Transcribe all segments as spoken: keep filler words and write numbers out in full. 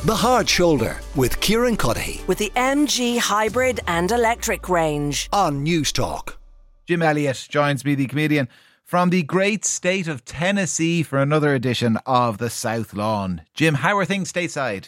The Hard Shoulder with Kieran Cuddihy with the M G hybrid and electric range on News Talk. Jim Elliott joins me, the comedian, from the great state of Tennessee for another edition of the South Lawn. Jim, how are things stateside?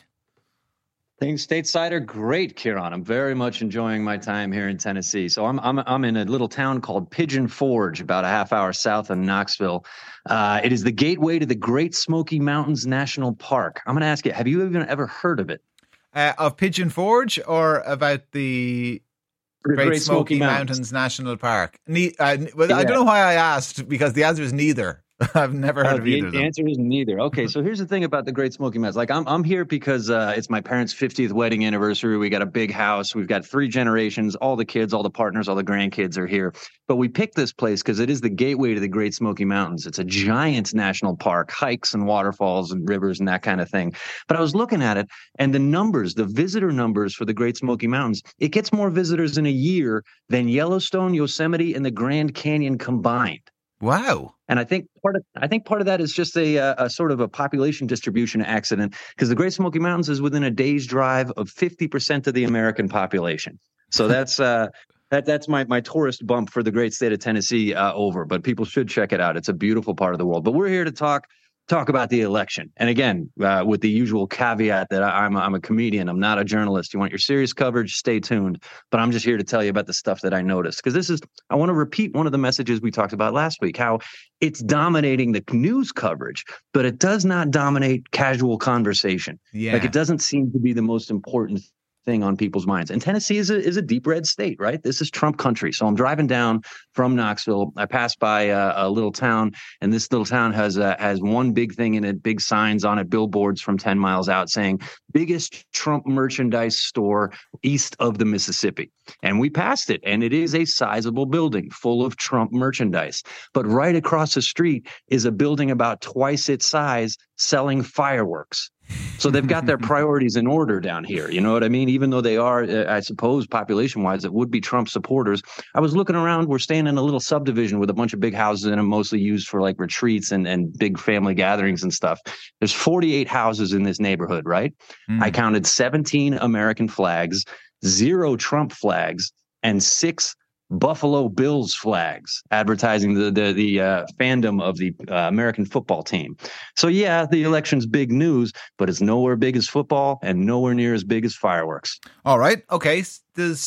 Things stateside are great, Kieran. I'm very much enjoying my time here in Tennessee. So I'm I'm I'm in a little town called Pigeon Forge, about a half hour south of Knoxville. Uh, it is the gateway to the Great Smoky Mountains National Park. I'm going to ask you, have you even ever heard of it? Uh, of Pigeon Forge or about the The Great, Great Smoky, Smoky Mountains. Mountains. National Park? Ne- uh, well, I Yeah. don't know why I asked, because the answer is neither. I've never heard Uh, of the, either of the them. answer is neither. Okay, so here's the thing about the Great Smoky Mountains. Like, I'm I'm here because uh, it's my parents' fiftieth wedding anniversary. We got a big house. We've got three generations. All the kids, all the partners, all the grandkids are here. But we picked this place because it is the gateway to the Great Smoky Mountains. It's a giant national park, hikes and waterfalls and rivers and that kind of thing. But I was looking at it, and the numbers, the visitor numbers for the Great Smoky Mountains, it gets more visitors in a year than Yellowstone, Yosemite, and the Grand Canyon combined. Wow. And I think part of I think part of that is just a, a, a sort of a population distribution accident, because the Great Smoky Mountains is within a day's drive of fifty percent of the American population. So that's uh, that that's my my tourist bump for the great state of Tennessee uh, over. But people should check it out. It's a beautiful part of the world. But we're here to talk. Talk about the election. And again, uh, with the usual caveat that I, I'm, I'm a comedian, I'm not a journalist. You want your serious coverage, stay tuned. But I'm just here to tell you about the stuff that I noticed. Because this is, I want to repeat one of the messages we talked about last week, how it's dominating the news coverage, but it does not dominate casual conversation. Yeah. Like, it doesn't seem to be the most important thing on people's minds. And Tennessee is a, is a deep red state, right? This is Trump country. So I'm driving down from Knoxville. I pass by a, a little town, and this little town has uh, has one big thing in it, big signs on it, billboards from ten miles out saying, biggest Trump merchandise store east of the Mississippi. And we passed it, and it is a sizable building full of Trump merchandise. But right across the street is a building about twice its size selling fireworks. So they've got their priorities in order down here. You know what I mean? Even though they are, uh, I suppose, population-wise, it would be Trump supporters. I was looking around. We're staying in a little subdivision with a bunch of big houses in them, mostly used for like retreats and, and big family gatherings and stuff. There's forty-eight houses in this neighborhood, right? Mm. I counted seventeen American flags, zero Trump flags, and six Buffalo Bills flags, advertising the the, the uh, fandom of the uh, American football team. So yeah, the election's big news, but it's nowhere big as football and nowhere near as big as fireworks. All right. Okay. Does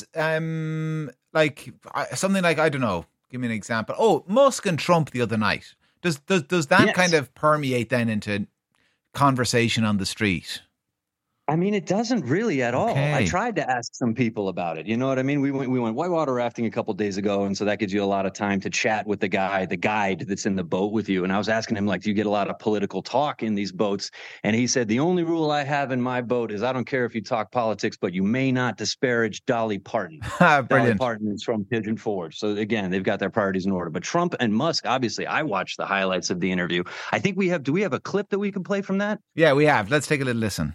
um like something like, I don't know, give me an example. Oh, Musk and Trump the other night. Does does does that Yes. kind of permeate then into conversation on the street? I mean, it doesn't really at all. Okay. I tried to ask some people about it. You know what I mean? We went we went whitewater rafting a couple of days ago, and so that gives you a lot of time to chat with the guy, the guide that's in the boat with you. And I was asking him, like, do you get a lot of political talk in these boats? And he said, the only rule I have in my boat is I don't care if you talk politics, but you may not disparage Dolly Parton. Dolly Brilliant. Parton is from Pigeon Forge. So again, they've got their priorities in order. But Trump and Musk, obviously, I watched the highlights of the interview. I think we have, do we have a clip that we can play from that? Yeah, we have. Let's take a little listen.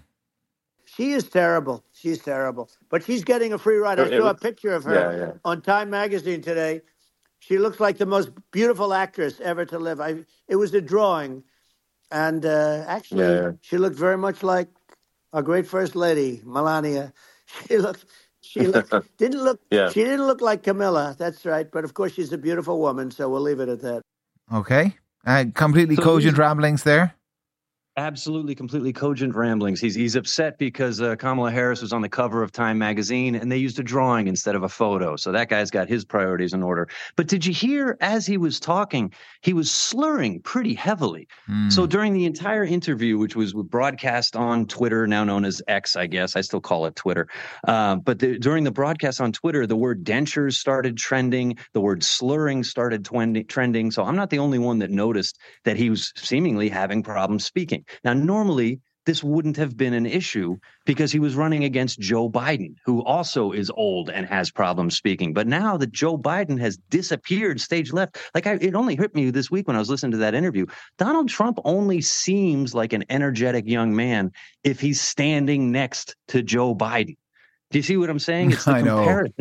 She is terrible. She's terrible. But she's getting a free ride. I It saw was- a picture of her yeah, yeah. on Time Magazine today. She looks like the most beautiful actress ever to live. I, it was a drawing. And uh, actually, Yeah, yeah. she looked very much like our great First Lady, Melania. She looked, she looked, didn't look, Yeah. she didn't look like Camilla. That's right. But of course, she's a beautiful woman. So we'll leave it at that. Okay. Uh, completely So cogent these- ramblings there. Absolutely, completely cogent ramblings. He's he's upset because uh, Kamala Harris was on the cover of Time magazine and they used a drawing instead of a photo. So that guy's got his priorities in order. But did you hear, as he was talking, he was slurring pretty heavily. Mm. So during the entire interview, which was broadcast on Twitter, now known as X, I guess, I still call it Twitter. Uh, but the, during the broadcast on Twitter, the word dentures started trending. The word slurring started twen- trending. So I'm not the only one that noticed that he was seemingly having problems speaking. Now, normally, this wouldn't have been an issue because he was running against Joe Biden, who also is old and has problems speaking. But now that Joe Biden has disappeared stage left, like I, it only hit me this week when I was listening to that interview. Donald Trump only seems like an energetic young man if he's standing next to Joe Biden. Do you see what I'm saying? It's the I know. comparison.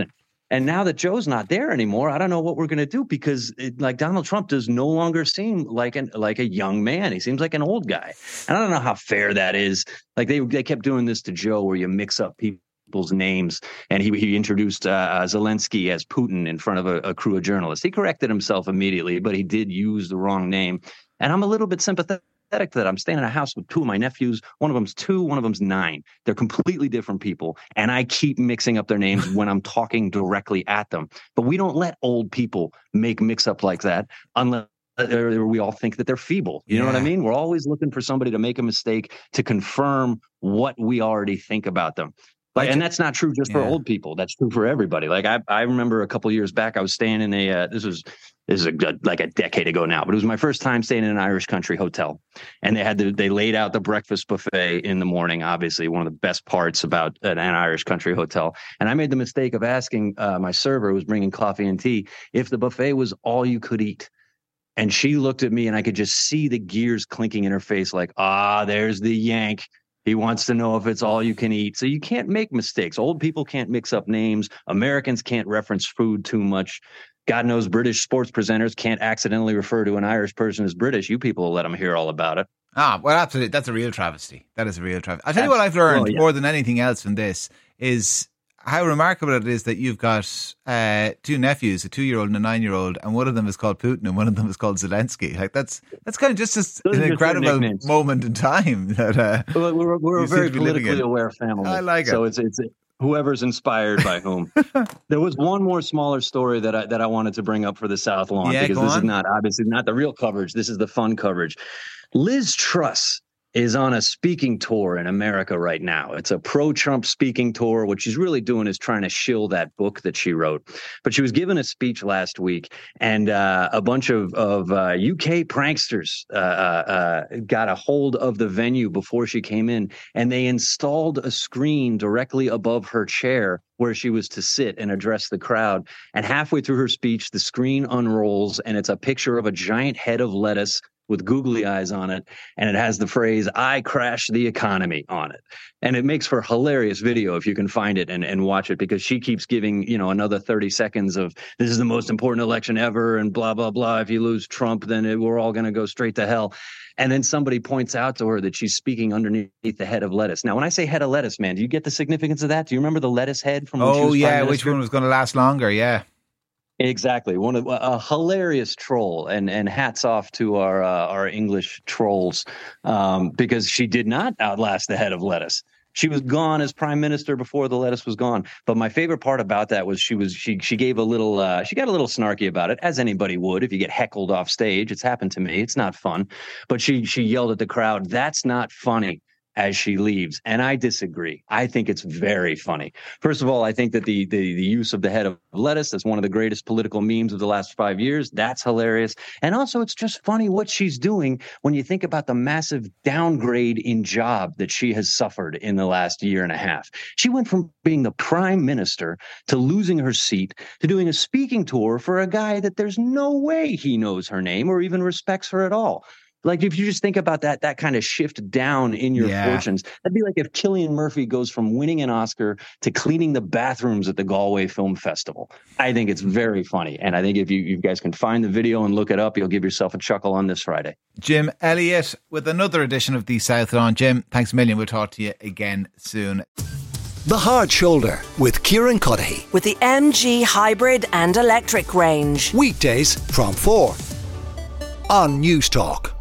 And now that Joe's not there anymore, I don't know what we're going to do because it, like Donald Trump does no longer seem like an like a young man. He seems like an old guy. And I don't know how fair that is. Like they they kept doing this to Joe where you mix up people's names. And he he introduced uh, Zelensky as Putin in front of a, a crew of journalists. He corrected himself immediately, but he did use the wrong name. And I'm a little bit sympathetic to that. I'm staying in a house with two of my nephews. One of them's two, one of them's nine. They're completely different people. And I keep mixing up their names when I'm talking directly at them. But we don't let old people make mix up like that unless we all think that they're feeble. You know yeah. what I mean? We're always looking for somebody to make a mistake to confirm what we already think about them. Like, and that's not true just yeah. for old people. That's true for everybody. Like I, I remember a couple of years back, I was staying in a. Uh, this was this is a good, like a decade ago now, but it was my first time staying in an Irish country hotel, and they had the, they laid out the breakfast buffet in the morning. Obviously, one of the best parts about an, an Irish country hotel. And I made the mistake of asking uh, my server, who was bringing coffee and tea, if the buffet was all you could eat. And she looked at me, and I could just see the gears clinking in her face, like, ah, there's the Yank. He wants to know if it's all you can eat. So you can't make mistakes. Old people can't mix up names. Americans can't reference food too much. God knows British sports presenters can't accidentally refer to an Irish person as British. You people will let them hear all about it. Ah, well, absolutely. That's a real travesty. That is a real travesty. I'll tell you what I've learned oh, yeah. more than anything else from this is how remarkable it is that you've got uh, two nephews, a two-year-old and a nine-year-old, and one of them is called Putin and one of them is called Zelensky. Like that's that's kind of just a, an incredible moment in time. That uh, well, we're we're a very politically aware family. I like it. So it's it's whoever's inspired by whom. There was one more smaller story that I that I wanted to bring up for the South Lawn yeah, because this on. is not obviously not the real coverage. This is the fun coverage. Liz Truss is on a speaking tour in America right now. It's a pro-Trump speaking tour. What she's really doing is trying to shill that book that she wrote. But she was giving a speech last week, and uh, a bunch of, of uh, U K pranksters uh, uh, got a hold of the venue before she came in, and they installed a screen directly above her chair where she was to sit and address the crowd. And halfway through her speech, the screen unrolls, and it's a picture of a giant head of lettuce with googly eyes on it, and it has the phrase, "I crashed the economy" on it. And it makes for hilarious video if you can find it and, and watch it, because she keeps giving, you know, another thirty seconds of this is the most important election ever and blah, blah, blah. If you lose Trump, then it, we're all going to go straight to hell. And then somebody points out to her that she's speaking underneath the head of lettuce. Now, when I say head of lettuce, man, do you get the significance of that? Do you remember the lettuce head from when oh, she was yeah, prime minister? which one was going to last longer? Yeah. Exactly. One of a hilarious troll, and and hats off to our uh, our English trolls, um, because she did not outlast the head of lettuce. She was gone as prime minister before the lettuce was gone. But my favorite part about that was she was she she gave a little uh, she got a little snarky about it, as anybody would if you get heckled off stage. It's happened to me. It's not fun. But she she yelled at the crowd, "That's not funny," as she leaves. And I disagree. I think it's very funny. First of all, I think that the, the the use of the head of lettuce is one of the greatest political memes of the last five years. That's hilarious. And also, it's just funny what she's doing when you think about the massive downgrade in job that she has suffered in the last year and a half. She went from being the prime minister to losing her seat to doing a speaking tour for a guy that there's no way he knows her name or even respects her at all. Like, if you just think about that, that kind of shift down in your yeah. fortunes, that'd be like if Cillian Murphy goes from winning an Oscar to cleaning the bathrooms at the Galway Film Festival. I think it's very funny. And I think if you, you guys can find the video and look it up, you'll give yourself a chuckle on this Friday. Jim Elliott with another edition of the South Lawn. Jim, thanks a million. We'll talk to you again soon. The Hard Shoulder with Kieran Cuddihy. With the M G Hybrid and Electric range. Weekdays from four on News Talk.